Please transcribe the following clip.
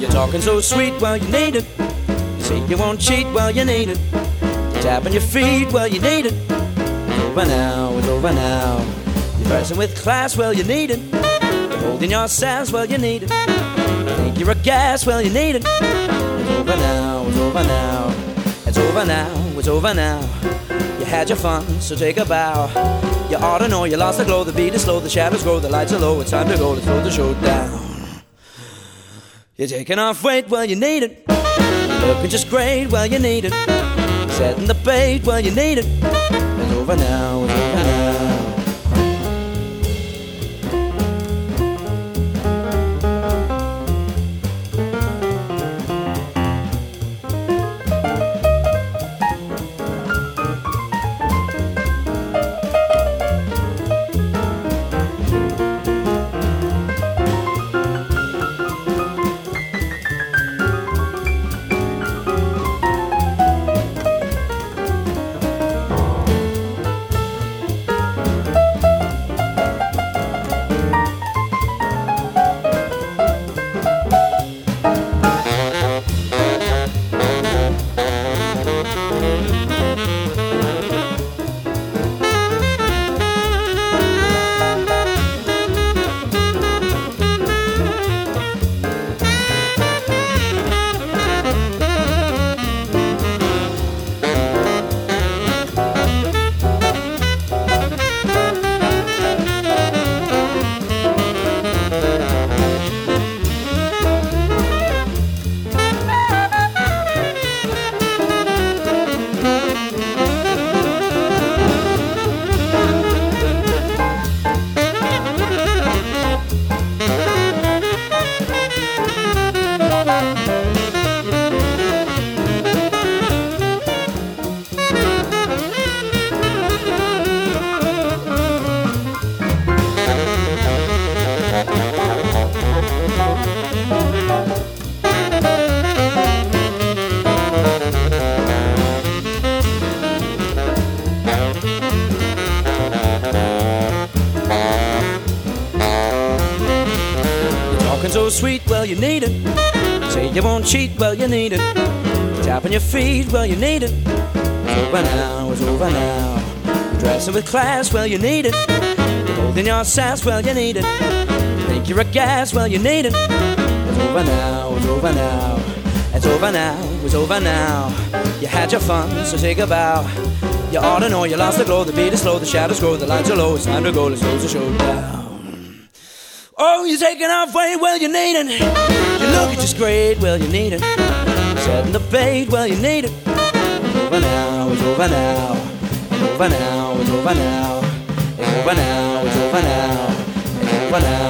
You're talking so sweet, well, you need it. You say you won't cheat, well, you need it. You're tapping your feet, well, you need it. It's over now, it's over now. You're dressing with class, well, you need it. You're holding your sass, well, you need it. You think you're a gas, well, you need it. It's over now, it's over now. It's over now, it's over now. You had your fun, so take a bow. You ought to know you lost the glow. The beat is slow, the shadows grow, the lights are low. It's time to go, let's slow the show down. You're taking off weight, well, you need it. You're looking just great, well, you need it. Setting the bait, well, you need it. It's over now, it's over now. So sweet, well, you need it. Say you won't cheat, well, you need it. Tapping your feet, well, you need it. It's over now, it's over now. Dressing with class, well, you need it. Holding your sass, well, you need it. Think you're a gas, well, you need it. It's over now, it's over now. It's over now, it's over now. You had your fun, so take a bow. You ought to know you lost the glow. The beat is slow, the shadows grow, the lights are low. It's time to go, let's close the show down. Oh, you're taking off weight, well, you need it. You're looking just great, well, you need it. Setting the bait, well, you need it. It's over now, it's over now. It's over now, it's over now. It's over now, it's over now. It's over now.